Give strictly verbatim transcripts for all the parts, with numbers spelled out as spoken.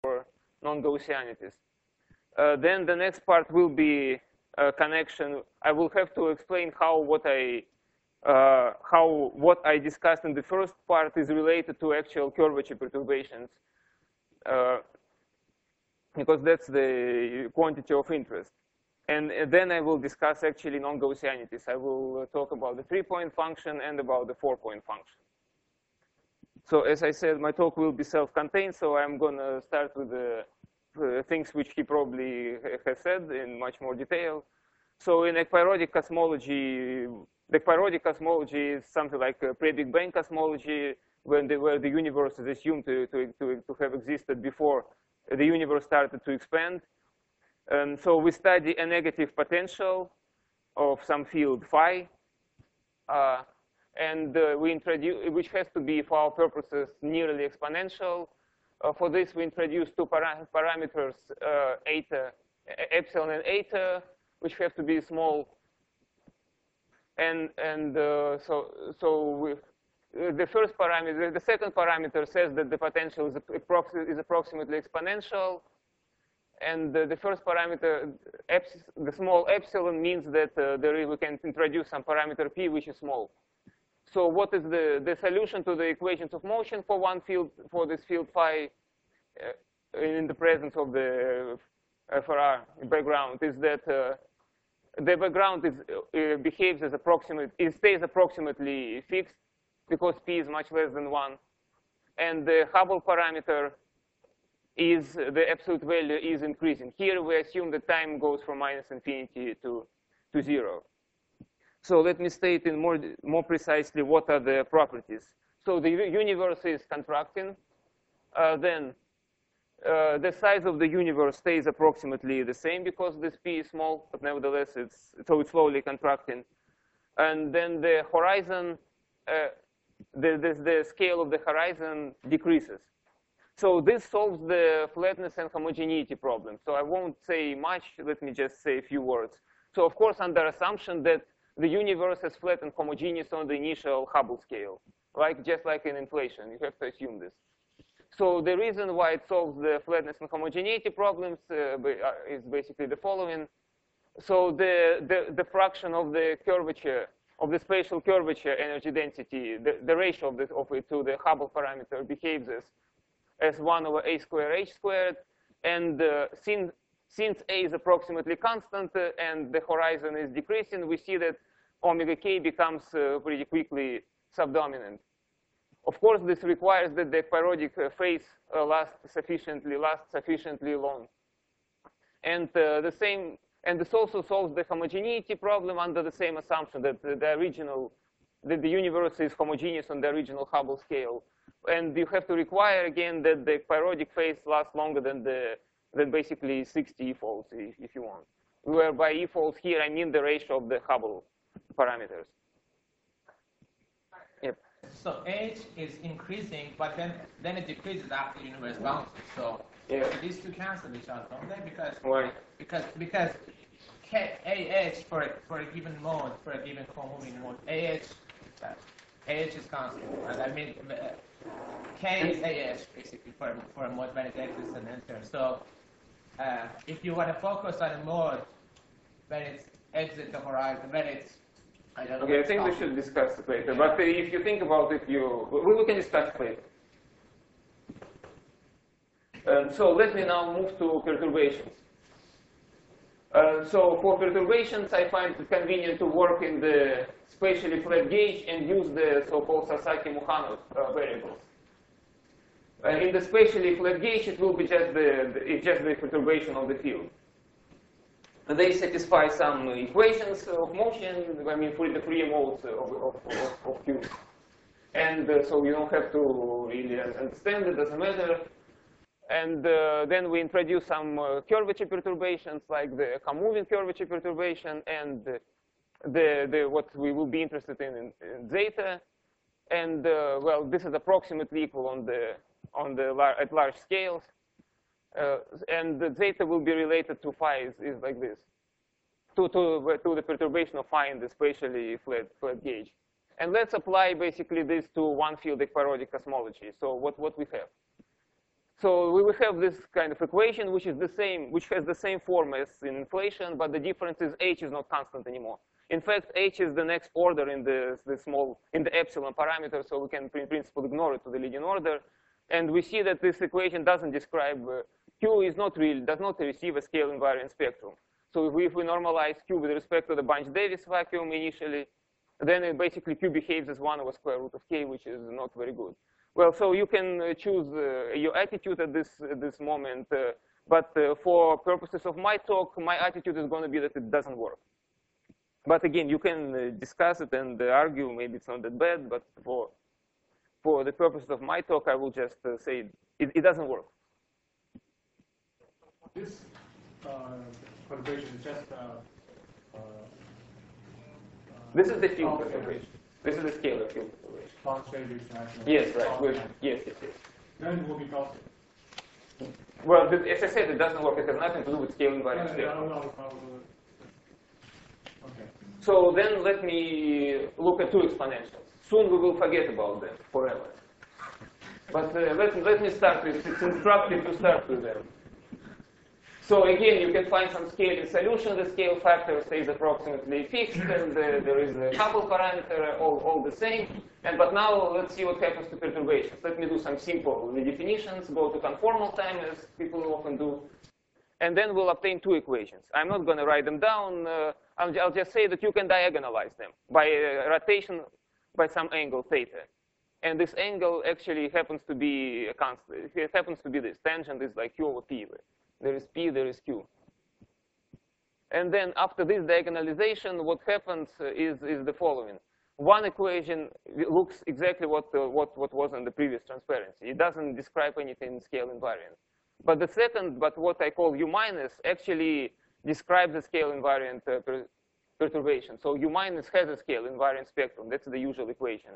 non-Gaussianities. Uh, then the next part will be a connection. I will have to explain how what I uh, how what I discussed in the first part is related to actual curvature perturbations, uh, because that's the quantity of interest. And then I will discuss actually non-Gaussianities. I will talk about the three-point function and about the four-point function. So as I said, my talk will be self-contained, so I'm going to start with the uh, things which he probably has said in much more detail. So in ekpyrotic cosmology, the ekpyrotic cosmology is something like a pre-Big Bang cosmology, when the, where the universe is assumed to, to, to, to have existed before the universe started to expand. And so we study a negative potential of some field phi, uh, and uh, we introduce, which has to be for our purposes nearly exponential. Uh, for this, we introduce two para parameters, uh, eta, epsilon and eta, which have to be small. And and uh, so so we, uh, the first parameter, the second parameter says that the potential is, approx is approximately exponential. And the, the first parameter, the small epsilon, means that uh, there is, we can introduce some parameter p, which is small. So what is the, the solution to the equations of motion for one field, for this field phi, uh, in the presence of the F R R background, is that uh, the background is, uh, behaves as approximate, it stays approximately fixed because p is much less than one. And the Hubble parameter is the absolute value is increasing. Here we assume the time goes from minus infinity to, to zero. So let me state in more, more precisely what are the properties. So the universe is contracting. Uh, then uh, the size of the universe stays approximately the same because this p is small, but nevertheless it's, so it's slowly contracting. And then the horizon, uh, the, the, the scale of the horizon decreases. So this solves the flatness and homogeneity problem. So I won't say much. Let me just say a few words. So of course, under assumption that the universe is flat and homogeneous on the initial Hubble scale, like just like in inflation, you have to assume this. So the reason why it solves the flatness and homogeneity problems uh, is basically the following. So the, the, the fraction of the curvature, of the spatial curvature energy density, the, the ratio of, this, of it to the Hubble parameter behaves as as one over a squared h squared. And uh, since, since a is approximately constant uh, and the horizon is decreasing, we see that omega k becomes uh, pretty quickly subdominant. Of course, this requires that the ekpyrotic uh, phase uh, lasts sufficiently, lasts sufficiently long. And uh, the same, and this also solves the homogeneity problem under the same assumption that the, the original, that the universe is homogeneous on the original Hubble scale. And you have to require, again, that the ekpyrotic phase lasts longer than the than basically sixty e-folds, if, if you want. Where by e-folds here, I mean the ratio of the Hubble parameters. Yep. So h is increasing, but then then it decreases after the universe bounces. So, yeah. so these two cancel each other, don't they? Because why? Because because K, ah for a, for a given mode, for a given comoving mode, ah uh, ah is constant. And I mean. Uh, K is ah basically for for a mode when it exits and enters. So uh, if you want to focus on a mode when it's exit the horizon, when it's I don't know. Okay, I think we should discuss it later. But uh, if you think about it, you we, we can discuss it later. Um, so let me now move to perturbations. Uh, so for perturbations, I find it convenient to work in the spatially flat gauge and use the so-called Sasaki-Mukhanov uh, variables. Uh, in the spatially flat gauge, it will be just the, the it's just the perturbation of the field. And they satisfy some equations of motion. I mean, for the free modes of of, of, of Q, and uh, so you don't have to really understand it. Doesn't matter. And uh, then we introduce some uh, curvature perturbations, like the comoving curvature perturbation and the, the, the what we will be interested in, in, in zeta. And uh, well, this is approximately equal on the on the lar at large scales. Uh, and the zeta will be related to phi is, is like this, to to to the perturbation of phi in the spatially flat flat gauge. And let's apply basically this to one field ekpyrotic cosmology. So what what we have. So we will have this kind of equation, which is the same, which has the same form as in inflation, but the difference is h is not constant anymore. In fact, h is the next order in the, the small, in the epsilon parameter, so we can in principle ignore it to the leading order. And we see that this equation doesn't describe, uh, Q is not real, does not receive a scale invariant spectrum. So if we, if we normalize Q with respect to the Bunch-Davies vacuum initially, then it basically Q behaves as one over square root of K, which is not very good. Well, so you can uh, choose uh, your attitude at this, uh, this moment, uh, but uh, for purposes of my talk, my attitude is going to be that it doesn't work. But again, you can uh, discuss it and uh, argue, maybe it's not that bad, but for, for the purposes of my talk, I will just uh, say it, it doesn't work. This uh, perturbation is just uh, uh, This is the field perturbation. This is the scalar field perturbation. Yes, right. We're, yes, yes, yes. Then it will be constant. Well, the, as I said, it doesn't work. It has nothing to do with scale invariant spectrum. Okay. So then let me look at two exponentials. Soon we will forget about them forever. But uh, let, let me start with, it's instructive to start with them. So again, you can find some scaling solution. The scale factor stays approximately fixed, and uh, there is a couple parameter, all, all the same. And but now let's see what happens to perturbations. Let me do some simple definitions, go to conformal time, as people often do. And then we'll obtain two equations. I'm not going to write them down. Uh, I'll, I'll just say that you can diagonalize them by uh, rotation by some angle theta. And this angle actually happens to be a constant. It happens to be this. Tangent is like Q over P. There is P, there is Q. And then after this diagonalization, what happens is, is the following. One equation looks exactly what, uh, what, what was in the previous transparency. It doesn't describe anything scale invariant. But the second, but what I call U minus, actually describes the scale invariant uh, per perturbation. So U minus has a scale invariant spectrum. That's the usual equation.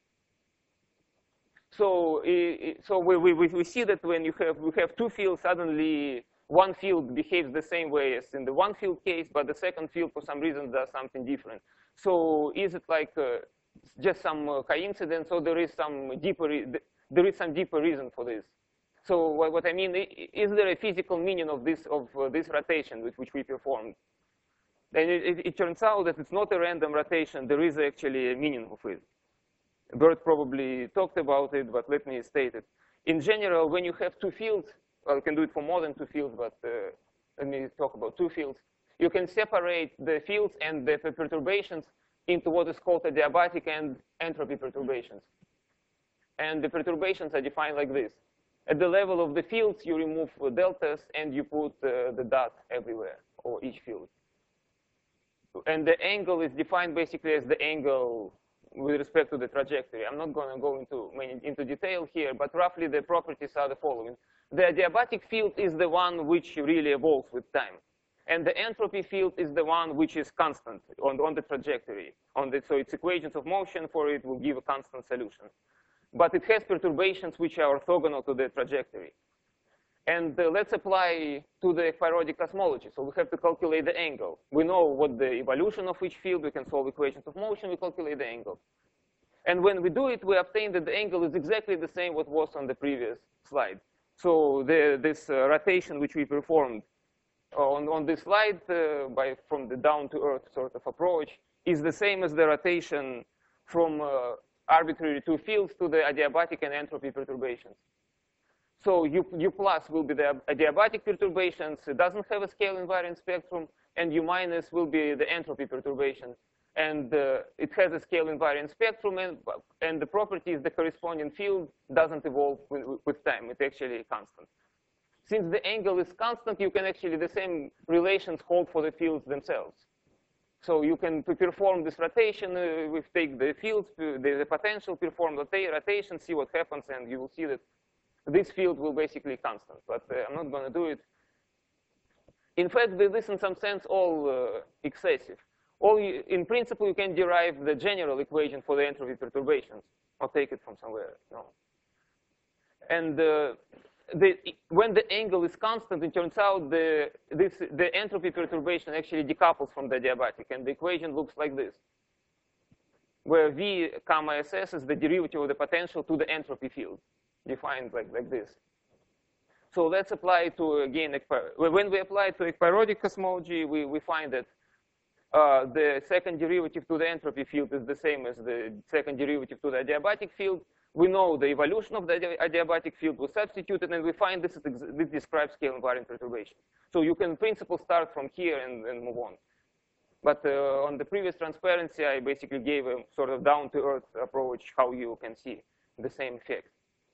So, so we, we, we see that when you have, we have two fields, suddenly one field behaves the same way as in the one field case, but the second field for some reason does something different. So is it like uh, just some uh, coincidence, or there is some deeper, there is some deeper reason for this? So what, what I mean, is there a physical meaning of this, of uh, this rotation which, which we performed? And it, it, it turns out that it's not a random rotation. There is actually a meaning of it. Bert probably talked about it, but let me state it. In general, when you have two fields, well, you can do it for more than two fields, but uh, let me talk about two fields. You can separate the fields and the perturbations into what is called adiabatic and entropy perturbations. And the perturbations are defined like this. At the level of the fields, you remove deltas and you put uh, the dot everywhere, or each field. And the angle is defined basically as the angle with respect to the trajectory. I'm not going to go into, into detail here, but roughly the properties are the following. The adiabatic field is the one which really evolves with time. And the entropy field is the one which is constant on, on the trajectory. On the, so its equations of motion for it will give a constant solution. But it has perturbations which are orthogonal to the trajectory. And uh, let's apply to the periodic cosmology. So we have to calculate the angle. We know what the evolution of each field. We can solve equations of motion. We calculate the angle. And when we do it, we obtain that the angle is exactly the same what was on the previous slide. So the, this uh, rotation which we performed on, on this slide uh, by, from the down-to-earth sort of approach is the same as the rotation from uh, arbitrary two fields to the adiabatic and entropy perturbations. So U, U plus will be the adiabatic perturbations. It doesn't have a scale invariant spectrum. And U minus will be the entropy perturbation. And uh, it has a scale invariant spectrum. And, and the property is the corresponding field doesn't evolve with, with time. It's actually constant. Since the angle is constant, you can actually, the same relations hold for the fields themselves. So you can perform this rotation. Uh, we take the fields, the, the potential, perform the rotation, see what happens, and you will see that this field will basically constant, but uh, I'm not going to do it. In fact, this is in some sense all uh, excessive. All you, in principle, you can derive the general equation for the entropy perturbations. I'll take it from somewhere. No. And uh, the, when the angle is constant, it turns out the, this, the entropy perturbation actually decouples from the adiabatic, and the equation looks like this, where V comma S S is the derivative of the potential to the entropy field, defined like, like this. So let's apply to, again, when we apply to ekpyrotic cosmology, we, we find that uh, the second derivative to the entropy field is the same as the second derivative to the adiabatic field. We know the evolution of the adiabatic field was substituted, and we find this, is, this describes scale invariant perturbation. So you can, in principle, start from here and, and move on. But uh, on the previous transparency, I basically gave a sort of down-to-earth approach how you can see the same effect.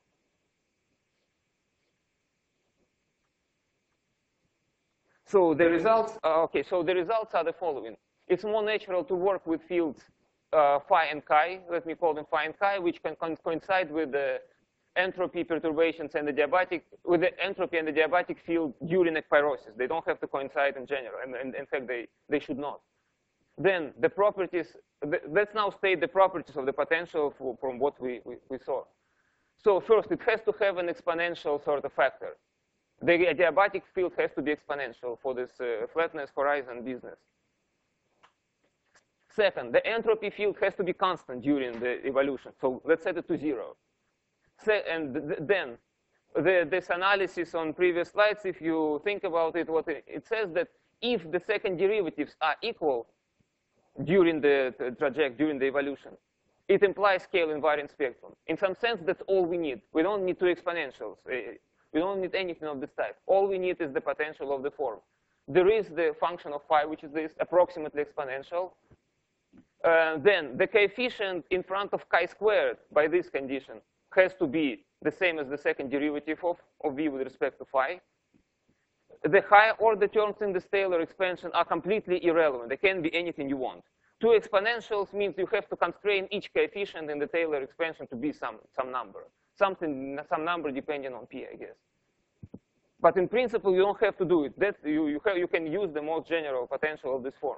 So the results, uh, okay, so the results are the following. It's more natural to work with fields uh, phi and chi, let me call them phi and chi, which can co coincide with the entropy perturbations and the diabatic, with the entropy and the diabatic field during ekpyrosis. They don't have to coincide in general, and, and in fact, they, they should not. Then the properties, the, let's now state the properties of the potential for, from what we, we, we saw. So first, it has to have an exponential sort of factor. The adiabatic field has to be exponential for this uh, flatness horizon business. Second, the entropy field has to be constant during the evolution. So let's set it to zero. Se and th then, the, this analysis on previous slides, if you think about it, what it, it says that if the second derivatives are equal during the, the trajectory, during the evolution, it implies scale invariant spectrum. In some sense, that's all we need. We don't need two exponentials. We don't need anything of this type. All we need is the potential of the form. There is the function of phi, which is this approximately exponential. Uh, then the coefficient in front of chi squared by this condition has to be the same as the second derivative of, of v with respect to phi. The higher order terms in this Taylor expansion are completely irrelevant. They can be anything you want. Two exponentials means you have to constrain each coefficient in the Taylor expansion to be some, some number. Something, some number depending on p, I guess. But in principle, you don't have to do it. That, you, you, have, you can use the most general potential of this form.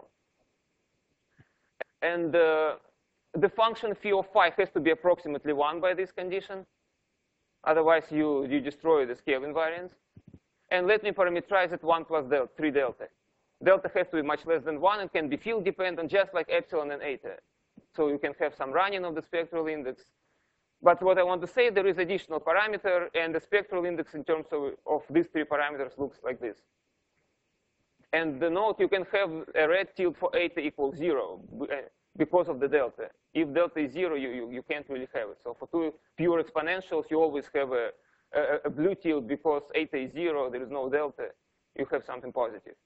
And uh, the function phi of phi has to be approximately one by this condition. Otherwise, you, you destroy the scale invariance. And let me parameterize it one plus delta, three delta. Delta has to be much less than one and can be field dependent, just like epsilon and eta. So you can have some running of the spectral index. But what I want to say, there is additional parameter, and the spectral index in terms of, of these three parameters looks like this. And the note, you can have a red tilde for eta equals zero because of the delta. If delta is zero, you, you, you can't really have it. So for two pure exponentials, you always have a, a, a blue tilde because eta is zero, there is no delta. You have something positive.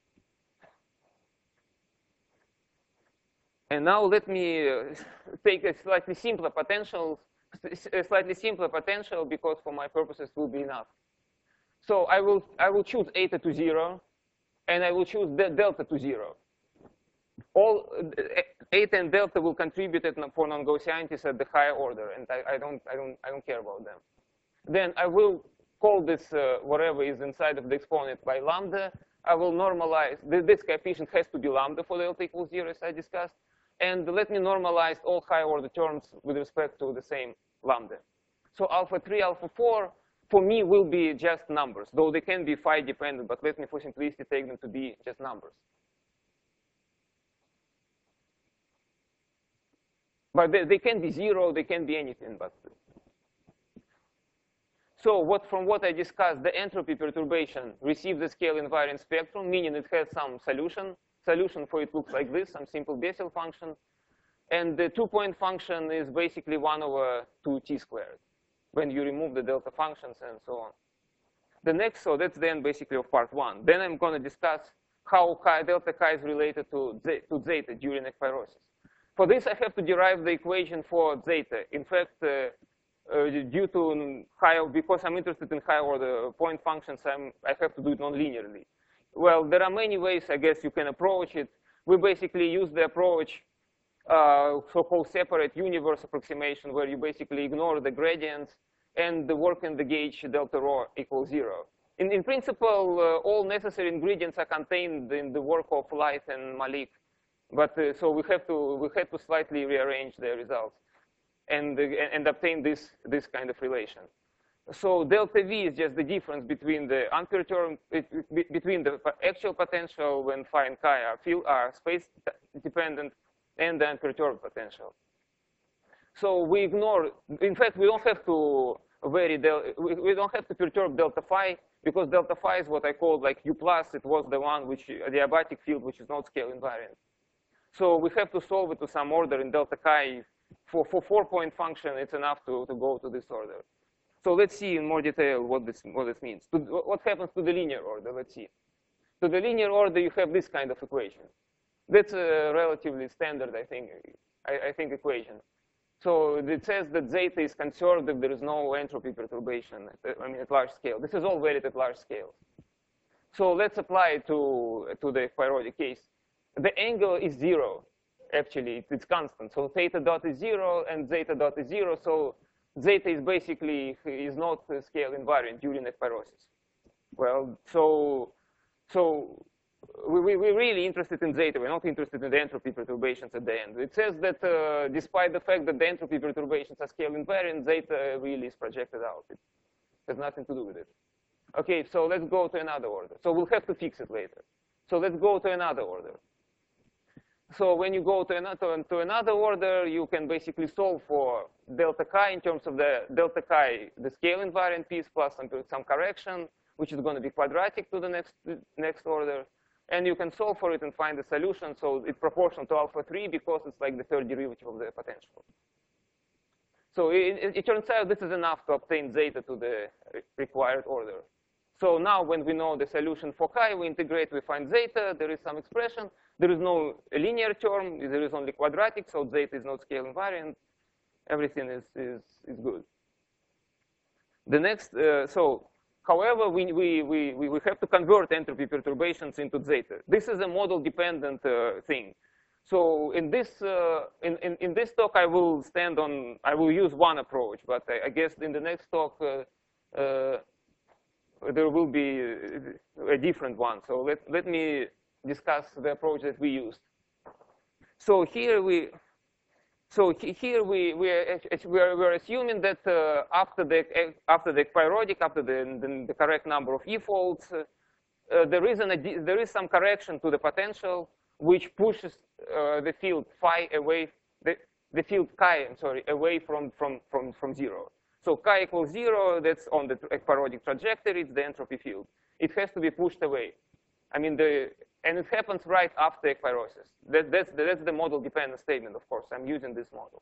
And now let me uh, take a slightly simpler potential, a slightly simpler potential because for my purposes it will be enough. So I will, I will choose eta to zero, and I will choose the delta to zero. All uh, eta and delta will contribute for non-Gaussianities at the higher order, and I, I don't, I don't, I don't care about them. Then I will call this uh, whatever is inside of the exponent by lambda. I will normalize. This coefficient has to be lambda for delta equals zero, as I discussed. And let me normalize all higher order terms with respect to the same lambda. So alpha three, alpha four, for me, will be just numbers, though they can be phi dependent, but let me for simplicity take them to be just numbers. But they, they can be zero, they can be anything. But so what, from what I discussed, the entropy perturbation receives the scale invariant spectrum, meaning it has some solution. Solution for it looks like this, some simple Bessel function. And the two-point function is basically one over two t squared when you remove the delta functions and so on. The next, so that's then basically of part one. Then I'm going to discuss how chi, delta chi is related to, to zeta during ekpyrosis. For this, I have to derive the equation for zeta. In fact, uh, uh, due to higher, because I'm interested in higher order point functions, I'm, I have to do it non-linearly. Well, there are many ways, I guess, you can approach it. We basically use the approach, uh, so-called separate universe approximation, where you basically ignore the gradients and the work in the gauge delta rho equals zero. In, in principle, uh, all necessary ingredients are contained in the work of Light and Malik. But uh, so we have to we had to slightly rearrange the results and uh, and obtain this this kind of relation. So delta V is just the difference between the unperturbed between the actual potential when phi and chi are field are space dependent and the unperturbed potential. So we ignore. In fact, we don't have to vary del. We don't have to perturb delta phi because delta phi is what I called like U plus. It was the one which, the adiabatic field, which is not scale invariant. So we have to solve it to some order in delta chi. For, for four-point function, it's enough to, to go to this order. So let's see in more detail what this, what this means. To, what happens to the linear order? Let's see. To the linear order, you have this kind of equation. That's a relatively standard, I think, I, I think equation. So it says that zeta is conserved if there is no entropy perturbation, at, I mean, at large scale. This is all valid at large scale. So let's apply it to, to the periodic case. The angle is zero, actually. It's constant. So theta dot is zero, and zeta dot is zero. So zeta is basically is not scale invariant during ekpyrosis. Well, so, so we, we, we're really interested in zeta. We're not interested in the entropy perturbations at the end. It says that uh, despite the fact that the entropy perturbations are scale invariant, zeta really is projected out. It has nothing to do with it. OK, so let's go to another order. So we'll have to fix it later. So let's go to another order. So when you go to another, to another order, you can basically solve for delta chi in terms of the delta chi, the scale invariant piece, plus some, some correction, which is going to be quadratic to the next, next order. And you can solve for it and find the solution. So it's proportional to alpha three because it's like the third derivative of the potential. So it, it, it turns out this is enough to obtain zeta to the required order. So now when we know the solution for chi, we integrate, we find zeta. There is some expression. There is no linear term. There is only quadratic. So zeta is not scale invariant. Everything is, is, is good. The next, uh, so however, we, we, we, we have to convert entropy perturbations into zeta. This is a model-dependent uh, thing. So in this, uh, in, in, in this talk, I will stand on, I will use one approach. But I, I guess in the next talk, uh, uh, there will be a different one. So let, let me discuss the approach that we used. So here we, so here we we are, we are, we are assuming that uh, after the after the periodic, after the, the, the correct number of e-folds, uh, uh, there is an there is some correction to the potential which pushes uh, the field phi away, the the field chi, I'm sorry, away from from from from zero. So chi equals zero, that's on the periodic trajectory, it's the entropy field. It has to be pushed away. I mean, the, and it happens right after ekpyrosis. That, that's, the, that's the model-dependent statement, of course. I'm using this model.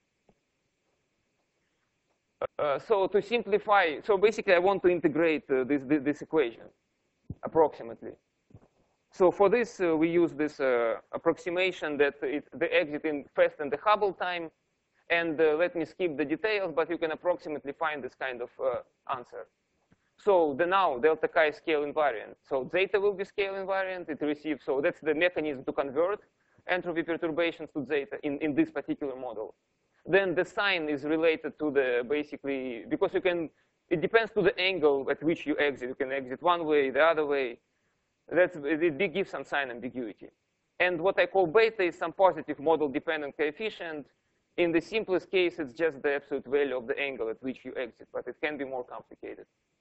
Uh, so to simplify, so basically I want to integrate uh, this, this, this equation, approximately. So for this, uh, we use this uh, approximation that it, the exit in fast and the Hubble time. And uh, let me skip the details, but you can approximately find this kind of uh, answer. So the now delta chi is scale invariant. So zeta will be scale invariant. It receives, so that's the mechanism to convert entropy perturbations to zeta in, in this particular model. Then the sign is related to the basically, because you can, it depends to the angle at which you exit. You can exit one way, the other way. That's, it gives some sign ambiguity. And what I call beta is some positive model-dependent coefficient. In the simplest case, it's just the absolute value of the angle at which you exit, but it can be more complicated.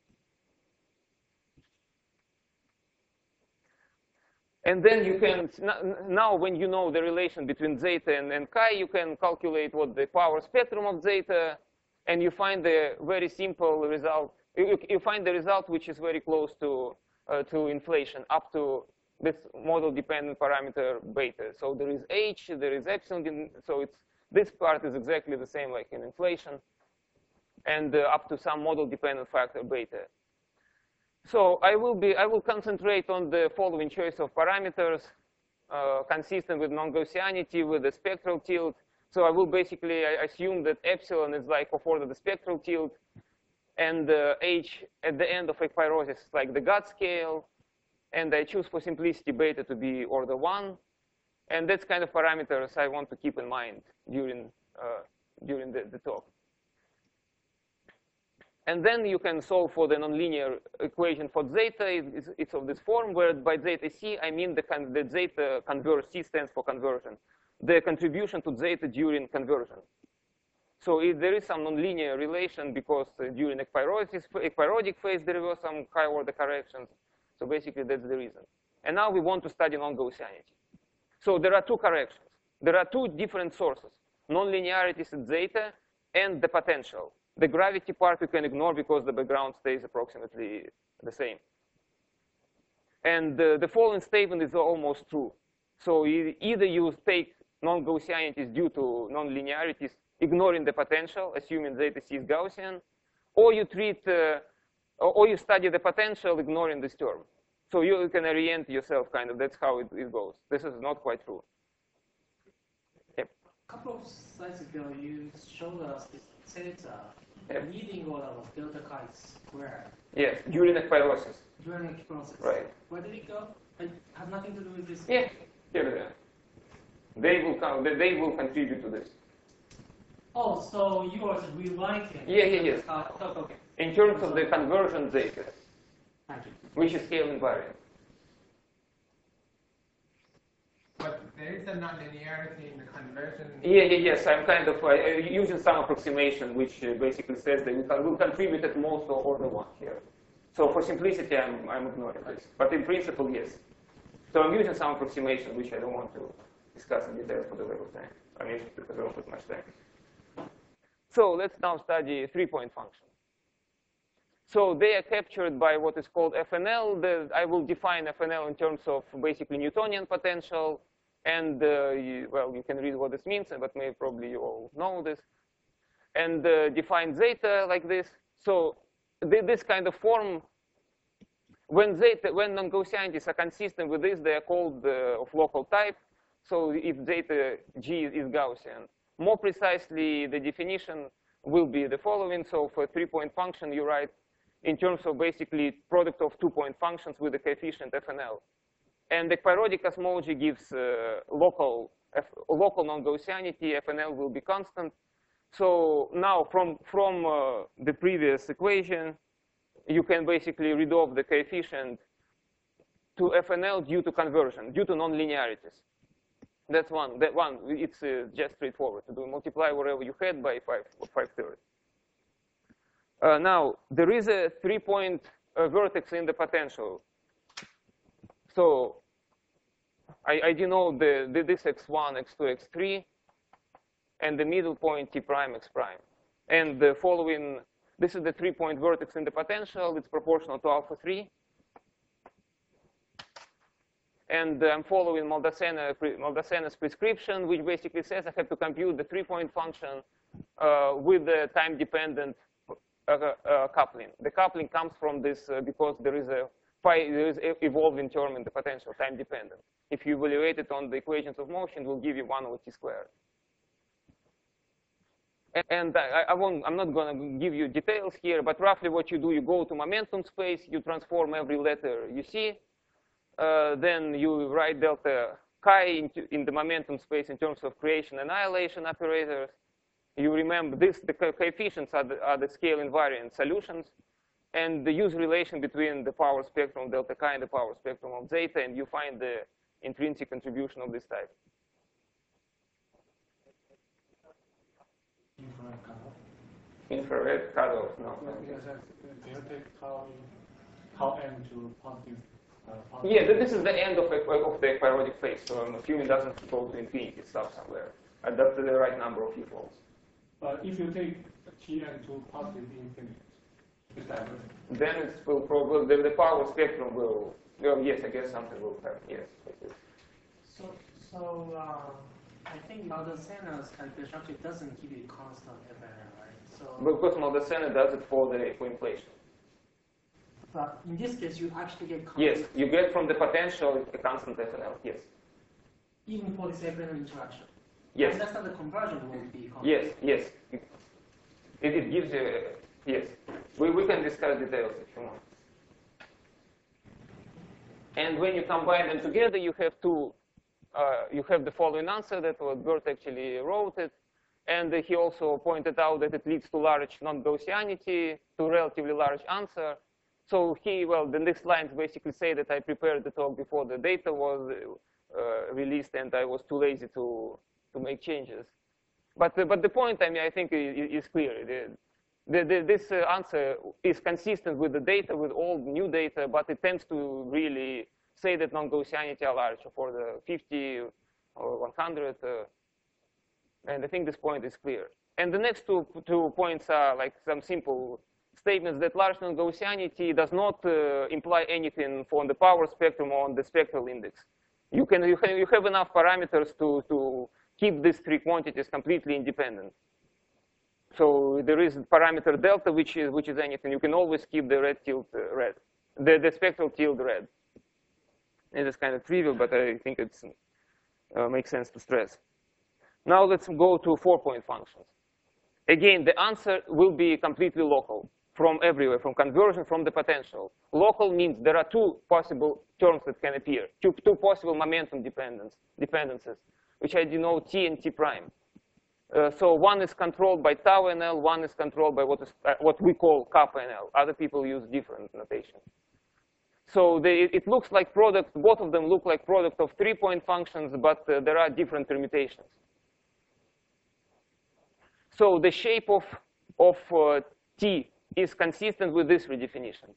And then you can, now when you know the relation between zeta and, and chi, you can calculate what the power spectrum of zeta, and you find the very simple result. You, you find the result which is very close to, uh, to inflation, up to this model-dependent parameter beta. So there is h, there is epsilon, so it's, this part is exactly the same like in inflation, and uh, up to some model-dependent factor beta. So I will be I will concentrate on the following choice of parameters uh, consistent with non-Gaussianity with the spectral tilt. So I will basically I assume that epsilon is like of order the spectral tilt, and uh, h at the end of ekpyrosis is like the God scale, and I choose for simplicity beta to be order one. And that's kind of parameters I want to keep in mind during, uh, during the, the talk. And then you can solve for the nonlinear equation for zeta. It's, it's of this form, where by zeta c, I mean the, the zeta converse, c stands for conversion, the contribution to zeta during conversion. So if there is some nonlinear relation because uh, during ekpyrosis, ekpyrodic phase, there were some high order corrections. So basically, that's the reason. And now we want to study non-Gaussianity. So there are two corrections. There are two different sources, nonlinearities at zeta and the potential. The gravity part you can ignore because the background stays approximately the same. And uh, the following statement is almost true. So you, either you take non-Gaussianities due to non-linearities, ignoring the potential, assuming zeta c is Gaussian, or you treat, uh, or you study the potential, ignoring this term. So you can orient yourself, kind of. That's how it, it goes. This is not quite true. Yep. A couple of slides ago, you showed us this theta, Yep. the leading order of delta chi squared Yes, during the pyrosis. during the process. Right. Where did it go? It had nothing to do with this. Yeah, here they are. They will come. They, they will contribute to this. Oh, so you are rewriting. Yeah, yeah, yes. Uh, okay. In terms of the conversion zeta, Thank you. which is scale invariant. But there is a nonlinearity in the conversion. Yeah, yeah, yes. I'm kind of uh, using some approximation, which uh, basically says that we can, will contribute at most to order one here. So for simplicity, I'm, I'm ignoring this. But in principle, yes. So I'm using some approximation, which I don't want to discuss in detail for the lack of time. I mean, because I don't have much time. So let's now study three-point function. So they are captured by what is called F N L. The, I will define F N L in terms of basically Newtonian potential. And, uh, you, well, you can read what this means, but maybe probably you all know this. And uh, define zeta like this. So th this kind of form, when zeta, when non-Gaussianities are consistent with this, they are called uh, of local type. So if zeta g is Gaussian. More precisely, the definition will be the following. So for a three-point function, you write in terms of basically product of two-point functions with the coefficient F N L. And the periodic cosmology gives uh, local, F, local non-Gaussianity. F N L will be constant. So now from, from uh, the previous equation, you can basically rid off the coefficient to F N L due to conversion, due to non-linearities. That's one. That one. It's uh, just straightforward to do. Multiply whatever you had by five or five thirds. Uh, now there is a three-point uh, vertex in the potential. So I, I denote the, the this x one, x two, x three, and the middle point t prime, x prime. And the following. This is the three-point vertex in the potential. It's proportional to alpha three. And I'm following Maldacena, Maldacena's prescription, which basically says I have to compute the three-point function uh, with the time-dependent uh, uh, coupling. The coupling comes from this uh, because there is a pi, there is a evolving term in the potential, time-dependent. If you evaluate it on the equations of motion, it will give you one over t squared. And I, I won't, I'm not going to give you details here, but roughly what you do, you go to momentum space, you transform every letter you see. Uh, then you write delta chi into, in the momentum space in terms of creation and annihilation operators. You remember this, the co coefficients are the, are the scale invariant solutions. And the use relation between the power spectrum of delta chi and the power spectrum of zeta, and you find the intrinsic contribution of this type. Infrared cutoff. Infrared cutoff, no. Yeah, because that's, they take how, how m to positive. Uh, Yeah, this is the end of, a, of the periodic phase, so I'm assuming it doesn't go to infinity, it stops somewhere. And that's the right number of e-folds. But if you take Tn to positive infinity, is that right? Then it will probably, the, the power spectrum will, well, yes, I guess something will happen, yes. So, so um, I think Maldacena's calculation actually doesn't give you constant F N L, right? So, Because Maldacena does it for the for inflation. but in this case, you actually get constant. Yes, you get from the potential a constant F N L, yes. Even for this F N L interaction. Yes. And that's not the conversion will be constant. Yes, yes. It, it gives you, yes. We, we can discuss details if you want. And when you combine them together, you have two, uh, you have the following answer that what Bert actually wrote it. And he also pointed out that it leads to large non-Gaussianity, to relatively large answer. So he, well, the next lines basically say that I prepared the talk before the data was uh, released and I was too lazy to, to make changes. But, uh, but the point, I mean, I think is, is clear. The, the, the, this uh, answer is consistent with the data, with all new data, but it tends to really say that non-Gaussianity are large for the fifty or one hundred. Uh, and I think this point is clear. And the next two, two points are like some simple statements that large non-Gaussianity does not uh, imply anything on the power spectrum or on the spectral index. You can you have, you have enough parameters to to keep these three quantities completely independent. So there is parameter delta, which is which is anything. You can always keep the red tilt uh, red, the the spectral tilt red. It is kind of trivial, but I think it uh, makes sense to stress. Now let's go to four-point functions. Again, the answer will be completely local from everywhere, from conversion, from the potential. Local means there are two possible terms that can appear, two, two possible momentum dependence, dependencies, which I denote T and T prime. Uh, so one is controlled by tau N L, one is controlled by what, is, uh, what we call kappa N L. Other people use different notation. So they, it looks like product, both of them look like product of three-point functions, but uh, there are different permutations. So the shape of, of uh, T is consistent with this redefinition.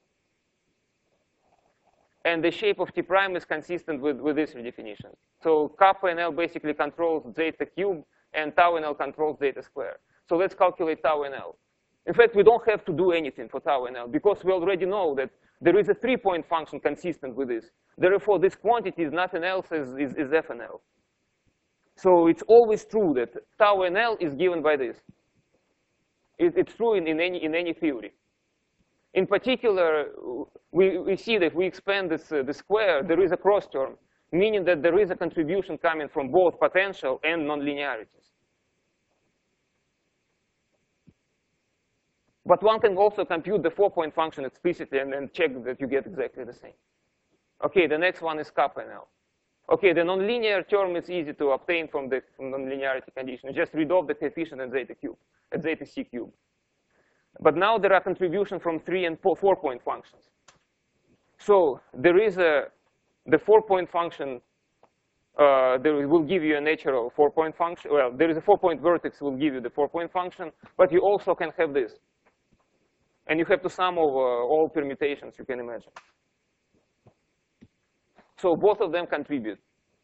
And the shape of T prime is consistent with, with this redefinition. So kappa N L basically controls zeta cube, and tau N L controls zeta square. So let's calculate tau N L. In fact, we don't have to do anything for tau N L, because we already know that there is a three-point function consistent with this. Therefore, this quantity is nothing else is, is, is F N L. So it's always true that tau N L is given by this. It, it's true in, in, any, in any theory. In particular, we, we see that if we expand this, uh, the square, there is a cross term, meaning that there is a contribution coming from both potential and nonlinearities. But one can also compute the four-point function explicitly and then check that you get exactly the same. OK, the next one is kappa N L. OK, the nonlinear term is easy to obtain from the from nonlinearity condition. You just read off the coefficient at zeta cube, at zeta c cube. But now there are contributions from three and four-point functions. So there is a the four-point function. Uh, there will give you a natural four-point function. Well, there is a four-point vertex will give you the four-point function, but you also can have this. And you have to sum over all permutations you can imagine. So both of them contribute.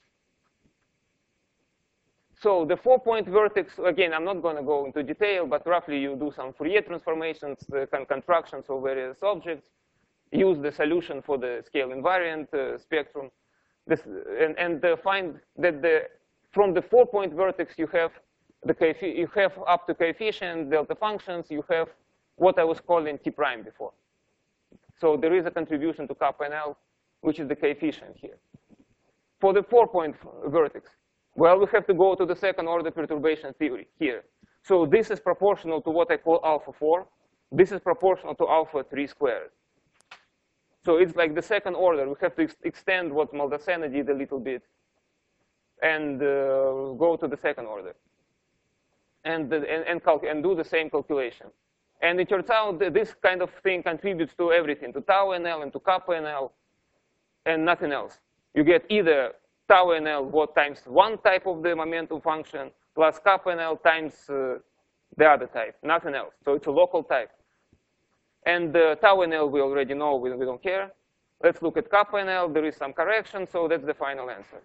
So the four-point vertex, again, I'm not going to go into detail, but roughly you do some Fourier transformations, uh, con contractions of various objects, use the solution for the scale invariant uh, spectrum, this, and, and uh, find that the, from the four-point vertex you have the you have up to coefficient delta functions, you have what I was calling T prime before. So there is a contribution to kappa N L, which is the coefficient here. For the four-point vertex, well, we have to go to the second order perturbation theory here. So this is proportional to what I call alpha four. This is proportional to alpha three squared. So it's like the second order. We have to ex extend what Maldacena did a little bit and uh, go to the second order and, and, and, and do the same calculation. And it turns out that this kind of thing contributes to everything, to tau N L and to kappa N L, and nothing else. You get either tau N L what times one type of the momentum function plus kappa N L times uh, the other type, nothing else. So it's a local type. And uh, tau N L we already know, we, we don't care. Let's look at kappa N L. There is some correction, so that's the final answer.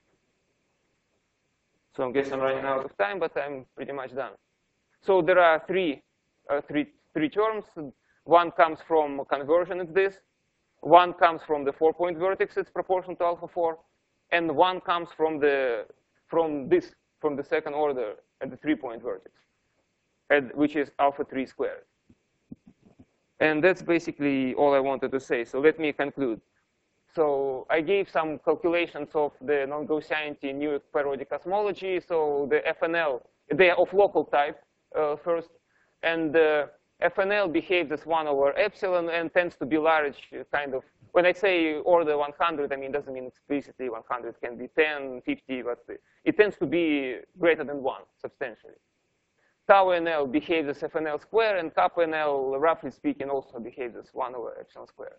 So I guess I'm running out of time, but I'm pretty much done. So there are three, uh, three, three terms. One comes from conversion, it's this. One comes from the four-point vertex, it's proportional to alpha four. And one comes from the from this, from the second order at the three-point vertex, at, which is alpha three squared. And that's basically all I wanted to say. So let me conclude. So I gave some calculations of the non-Gaussianity in Newick periodic cosmology. So the F N L, they are of local type uh, first. And the F N L behaves as one over epsilon and tends to be large, kind of. When I say order one hundred, I mean, it doesn't mean explicitly one hundred. Can be ten, fifty, but it tends to be greater than one, substantially. Tau N L behaves as F N L square, and kappa N L, roughly speaking, also behaves as one over epsilon square.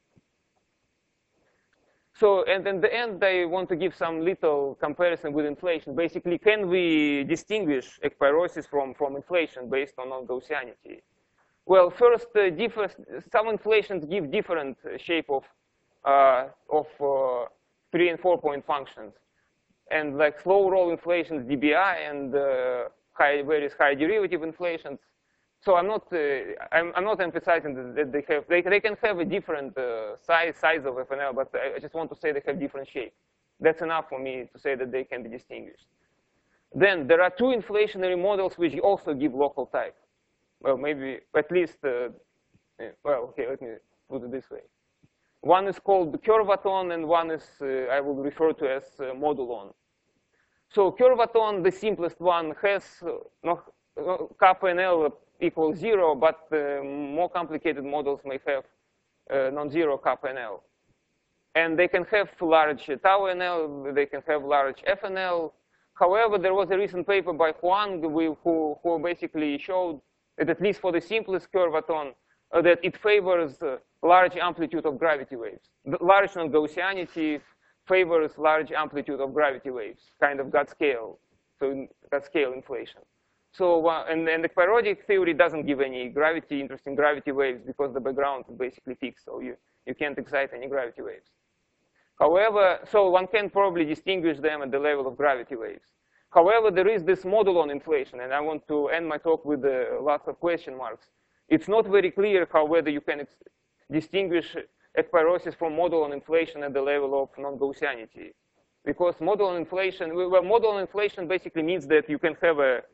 So, and in the end, I want to give some little comparison with inflation. Basically, can we distinguish ekpyrosis from, from inflation based on non-Gaussianity? Well, first, uh, some inflations give different shape of, uh, of uh, three and four-point functions. And like slow roll inflations, D B I, and uh, high, various high derivative inflations. so I'm not, uh, I'm, I'm not emphasizing that they have, they, they can have a different uh, size, size of F N L, but I just want to say they have different shape. That's enough for me to say that they can be distinguished. Then there are two inflationary models which also give local type. Well, maybe at least, uh, well, okay, let me put it this way. One is called curvaton, and one is, uh, I will refer to as uh, modulon. So curvaton, the simplest one, has uh, no, no, kappa N L equals zero, but uh, more complicated models may have uh, non-zero kappa N L. And they can have large tau N L, they can have large F N L. However, there was a recent paper by Huang who, who basically showed that at least for the simplest curvaton, uh, that it favors uh, large amplitude of gravity waves. The large non-Gaussianity favors large amplitude of gravity waves, kind of God scale, so God scale inflation. So, uh, and, and the periodic theory doesn't give any gravity, interesting gravity waves because the background is basically fixed, so you, you can't excite any gravity waves. However, so one can probably distinguish them at the level of gravity waves. However, there is this modulon inflation, and I want to end my talk with uh, lots of question marks. It's not very clear how whether you can distinguish ekpyrosis from modulon inflation at the level of non-Gaussianity. Because modulon inflation, well, modulon inflation basically means that you can have a,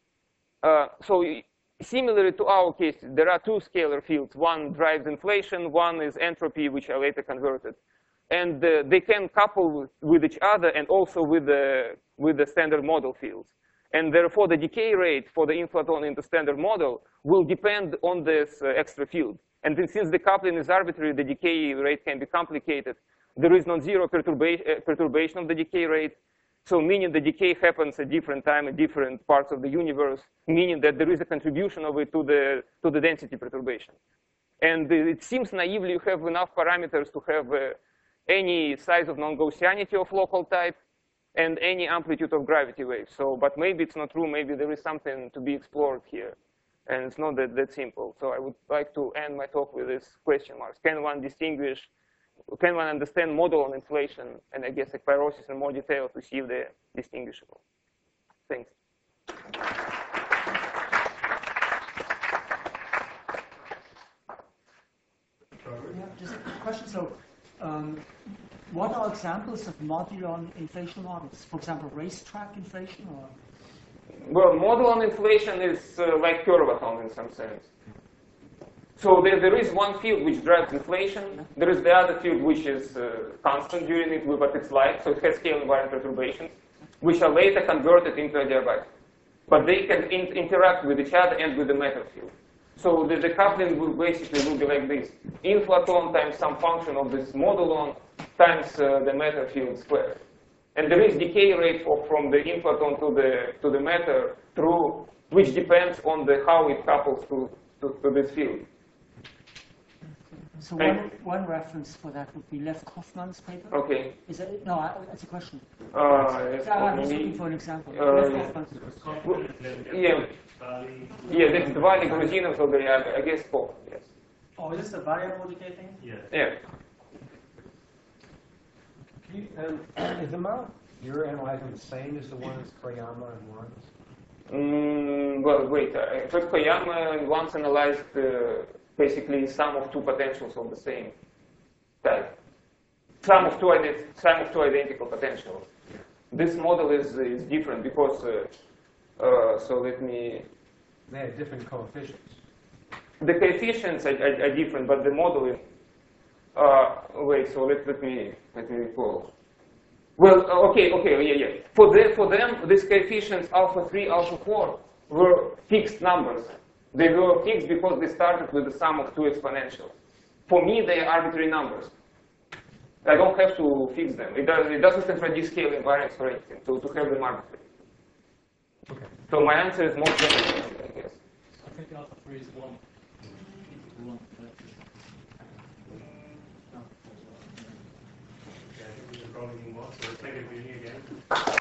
uh, so similarly to our case, there are two scalar fields. One drives inflation, one is entropy, which are later converted. And uh, they can couple with each other and also with the, with the standard model fields. And therefore, the decay rate for the inflaton in the standard model will depend on this uh, extra field. And then since the coupling is arbitrary, the decay rate can be complicated. There is non-zero perturba uh, perturbation of the decay rate. So meaning the decay happens at different time at different parts of the universe, meaning that there is a contribution of it to the, to the density perturbation. And it seems naively you have enough parameters to have uh, any size of non-Gaussianity of local type and any amplitude of gravity waves. So, but maybe it's not true. Maybe there is something to be explored here. And it's not that, that simple. So I would like to end my talk with this question marks. Can one distinguish, can one understand modulon inflation and I guess ekpyrosis in more detail to see if they're distinguishable? Thanks. Yeah, just a question. So, um, what are examples of modulon inflation models? For example, racetrack inflation, or? Well, modulon inflation is uh, like curvaton in some sense. So there, there is one field which drives inflation. There is the other field which is uh, constant during it, but it's light, so it has scale invariant perturbations, which are later converted into adiabatic. But they can in interact with each other and with the matter field. So the, the coupling will basically will be like this: inflaton times some function of this modulon times uh, the matter field squared. And there is decay rate for, from the inflaton to the to the matter through, which depends on the how it couples to, to, to this field. So one, one reference for that would be Lev Kaufman's paper. Okay. Is that, no, I, that's a question. Uh, yes, Yeah, I'm just me. looking for an example. Uh, Lev Well, yeah, yeah, that's Dvali, Gruzinov, so they are, I guess, both. Yes. Oh, is this the variable decay thing? Yes. Yeah. You, um, is the amount you're analyzing the same as the one that's Koyama and Lawrence? Mm, well, wait. Uh, first, Koyama once analyzed uh, basically sum of two potentials of the same type. Sum of two, sum of two identical potentials. This model is is different because. Uh, uh, so let me. They had different coefficients. The coefficients are, are, are different, but the model is. Uh, wait. So let let me let me recall. Well, okay, okay, yeah, yeah. For the, for them, these coefficients alpha three, alpha four were fixed numbers. They were fixed because they started with the sum of two exponentials. For me, they are arbitrary numbers. I don't have to fix them. It, does, it doesn't contradict scale invariance or anything to, to have them arbitrary. Okay. So my answer is more general, I guess. I think alpha three is one. one. Yeah, I think we should probably move on. So let's make it again.